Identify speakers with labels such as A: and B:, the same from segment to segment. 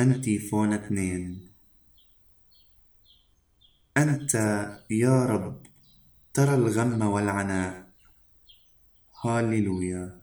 A: أنتيفون 2. أنت يا رب ترى الغم والعناء. هاليلويا.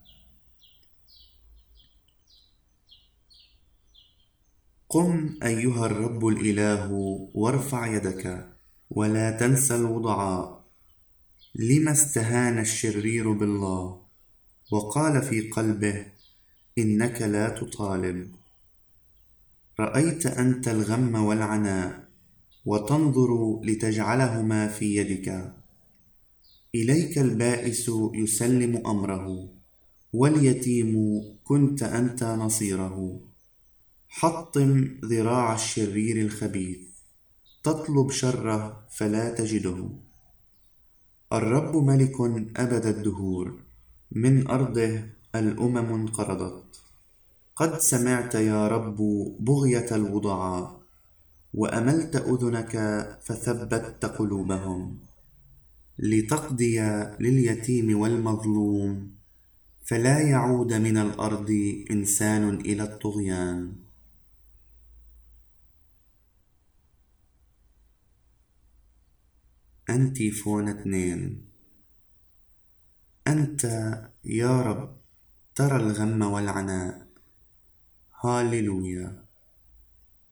A: قم أيها الرب الإله وارفع يدك، ولا تنس الوضعاء. لما استهان الشرير بالله وقال في قلبه إنك لا تطالب؟ رأيت أنت الغم والعناء وتنظر لتجعلهما في يدك. إليك البائس يسلم أمره، واليتيم كنت أنت نصيره. حطم ذراع الشرير الخبيث، تطلب شره فلا تجده. الرب ملك أبد الدهور، من أرضه الأمم انقرضت. قد سمعت يا رب بغية الوضعاء، وأملت أذنك فثبت قلوبهم، لتقضي لليتيم والمظلوم، فلا يعود من الأرض إنسان إلى الطغيان. أنتيفون 2. أنت يا رب ترى الغم والعناء. هاليلويا.